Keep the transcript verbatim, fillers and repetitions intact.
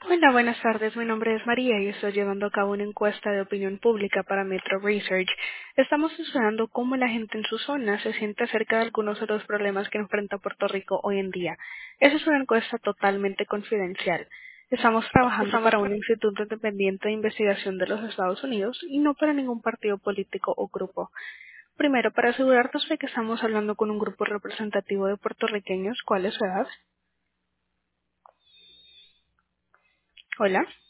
Hola, buenas tardes. Mi nombre es María y estoy llevando a cabo una encuesta de opinión pública para Metro Research. Estamos estudiando cómo la gente en su zona se siente acerca de algunos de los problemas que enfrenta Puerto Rico hoy en día. Esa es una encuesta totalmente confidencial. Estamos trabajando Estamos para un instituto independiente de investigación de los Estados Unidos y no para ningún partido político o grupo. Primero, para asegurarnos de que estamos hablando con un grupo representativo de puertorriqueños, ¿cuál es su edad? Hola.